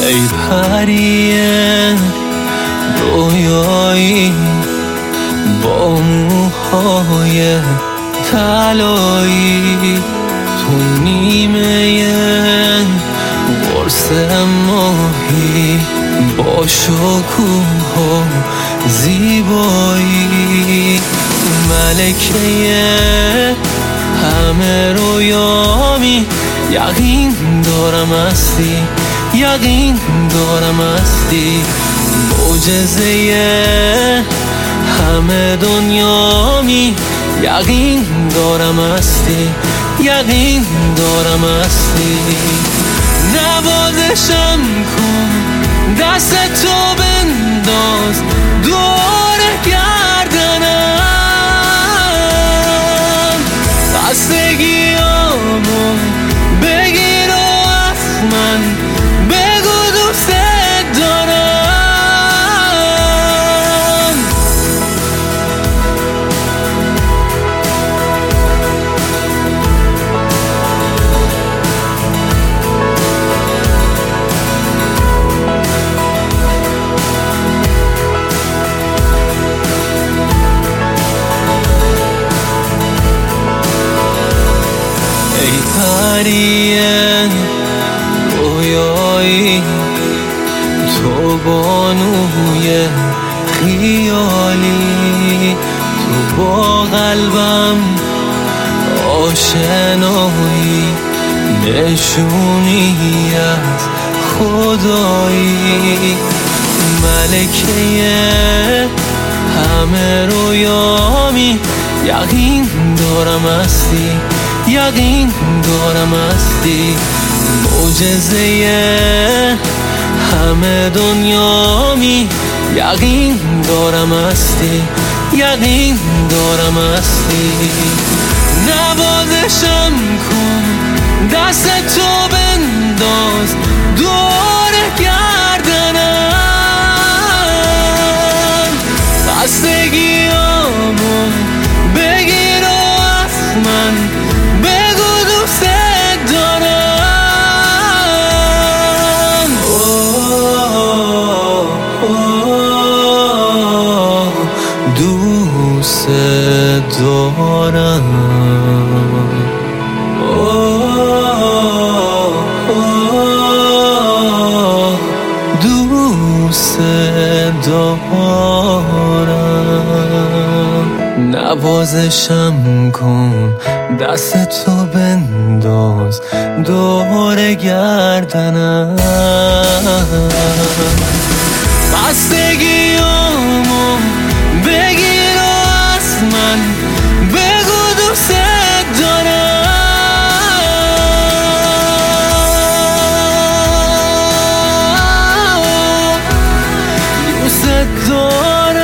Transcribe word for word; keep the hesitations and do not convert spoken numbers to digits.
ای پریه رویایی با موهای طلایی، تو نیمه قرص ماهی با شکوه و زیبایی، ملکه همه رویامی، یقین دارم هستی، یقین دارم هستی، معجزه همه دنیامی، یقین دارم هستی، یقین دارم هستی. نوازشم کن، دست تو بنداز دور گردنم، خستگیامو بگیر و از من بگو دوست دارم. ای پریه رویایی، تو بانوی خیالی، تو با قلبم آشنایی، نشونی از خدایی، ملکه همه رویامی، یقین دارم هستی، یقین دارم هستی، معجزه همه دنیامی، یقین دارم هستی، یقین دارم هستی. نوازشم کن، دست تو بنداز دور گردنم، خستگیامو بگیر و از من بگو دوست دارم. اوه اوه دوست دارم. اوه اوه دوست دارم. نوازشم کن، دست تو بنداز دور گردنم، خستگیامو بگیر و از من بگو دوست دارم، دوست دارم.